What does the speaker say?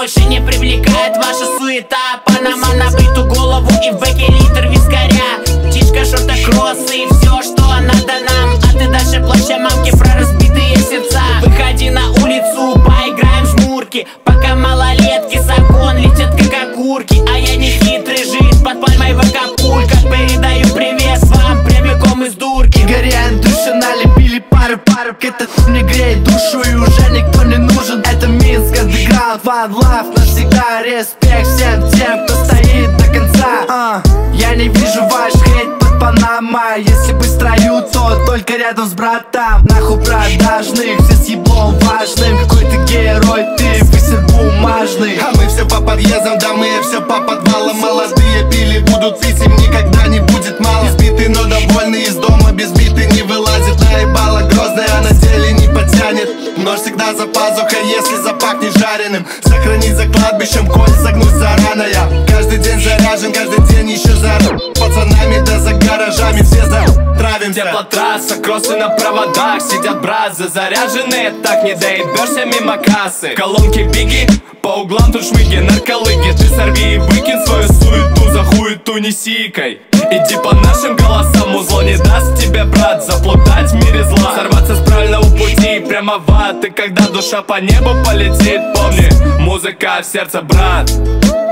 больше не привлекает ваша суета. Панама на бриту голову и в бэке литр вискаря. Птичка, шорта-кроссы и все, что надо нам. А ты дальше плача мамки про разбитые сердца. Выходи на улицу, поиграем в жмурки, пока малолетки с окон летят как окурки. А я не хитрый, жизнь под пальмой в Акапулько. Передаю привет вам прямиком из дурки. Горяем души, налепили пару. Этот мне греет душу и уже никто не нужен. Это Минск, андеграунд, one love навсегда. Респект всем тем, кто стоит до конца. Я не вижу ваш хейт под Панамой. Если быть в строю, то только рядом с братом. Нахуй продажных, все с еблом важным. Какой ты герой, ты высер бумажный. А мы все по подъездам, да мы все по подвалам. Молодые пили, будут пить, им никогда не будет мало. Избитый, но довольный, из дома без биты не вылазит. Наебала грозная, а на деле не потянет. Нож всегда за пазухой, если запахнет жареным. Сохранить за кладбищем, коль загнуть зараная. Каждый день заряжен, каждый день еще заряжен. Пацанами да за гаражами все затравимся. Теплотрасса, кроссы на проводах. Сидят бразы заряженные, так не доебешься мимо кассы. Колонки биги, по углам тут шмыги, нарколыги. Ты сорви и выкинь свою суету, за хуету не сикай. Иди по нашим голосам, музло не даст тебе, брат, заплутать в мире зла. Сорваться с правильного пути прямо в ад. И когда душа по небу полетит, помни, музыка в сердце, брат.